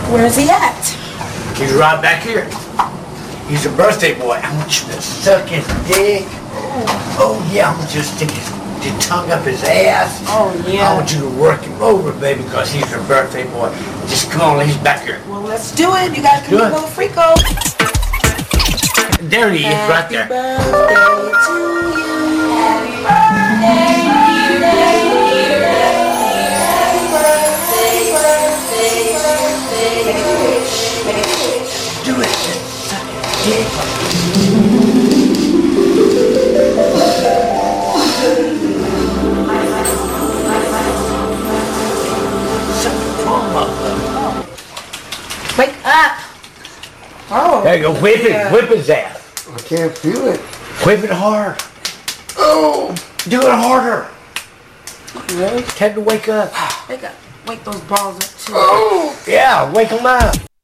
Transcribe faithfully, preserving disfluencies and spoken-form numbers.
Where's he at? He's right back here. He's a birthday boy. I want you to suck his dick. Oh, yeah, I want you to stick his, your tongue up his ass. Oh, yeah. I want you to work him over, baby, because he's a birthday boy. Just come on, he's back here. Well, let's do it. You gotta come Do here, it. little freako. There he is, right there. Happy birthday to you. Happy birthday, dear Happy birthday, birthday, birthday. Do it. Just suck his dick. Suck the palm up. Wake up. Oh. There you go. Whip it. Yeah. Whip his ass. I can't feel it. Whip it hard. Oh, do it harder. Really? Tell him to wake up. Wake up. Wake those balls up, too. Oh, yeah, wake him up.